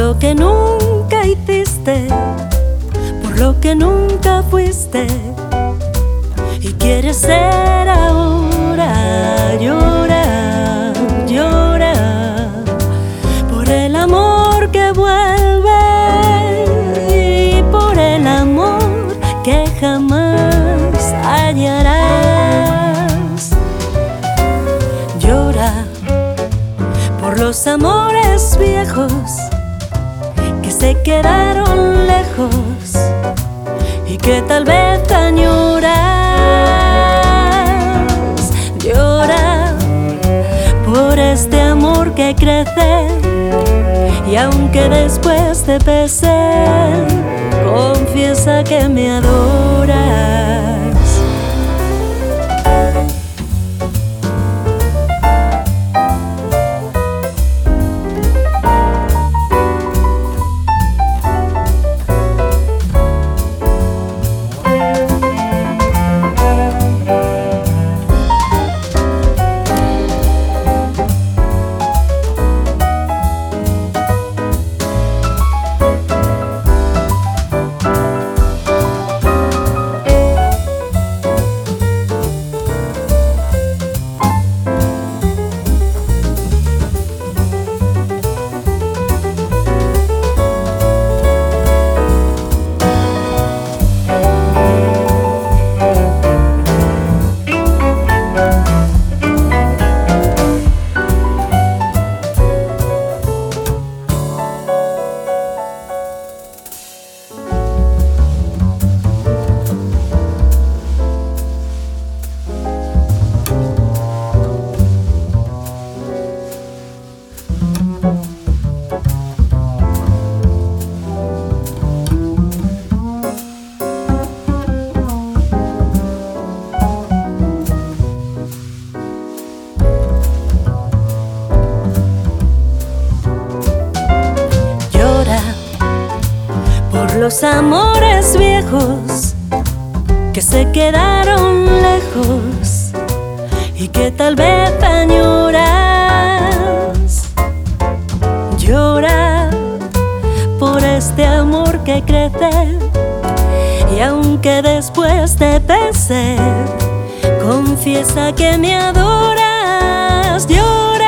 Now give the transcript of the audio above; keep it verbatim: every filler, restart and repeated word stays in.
lo que nunca hiciste, por lo que nunca fuiste y quieres ser ahora. Llora, llora por el amor que vuelve y por el amor que jamás hallarás. Llora por los amores viejos que se quedaron lejos y que tal vez añoras. Llora por este amor que crece y aunque después te pese, confiesa que me adoras. Los amores viejos que se quedaron lejos y que tal vez añoras. Llora por este amor que crece y aunque después te pese, confiesa que me adoras. Llora